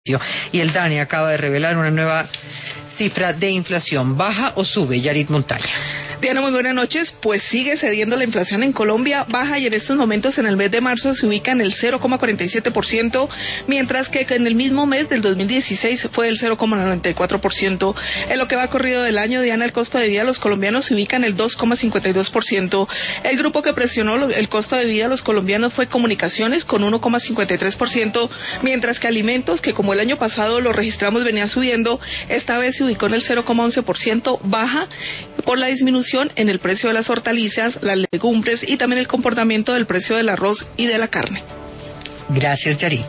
Y el DANE acaba de revelar una nueva cifra de inflación. ¿Baja o sube? Yarit Montaña. Diana, muy buenas noches. Pues sigue cediendo la inflación en Colombia, baja y en estos momentos en el mes de marzo se ubica en el 0,47%, mientras que en el mismo mes del 2016 fue el 0,94%. En lo que va corrido del año, Diana, el costo de vida de los colombianos se ubica en el 2,52%. El grupo que presionó el costo de vida de los colombianos fue comunicaciones con 1,53%, mientras que alimentos, que como el año pasado lo registramos venía subiendo, esta vez se ubicó en el 0,11%, baja por la disminución en el precio de las hortalizas, las legumbres y también el comportamiento del precio del arroz y de la carne. Gracias, Yarit.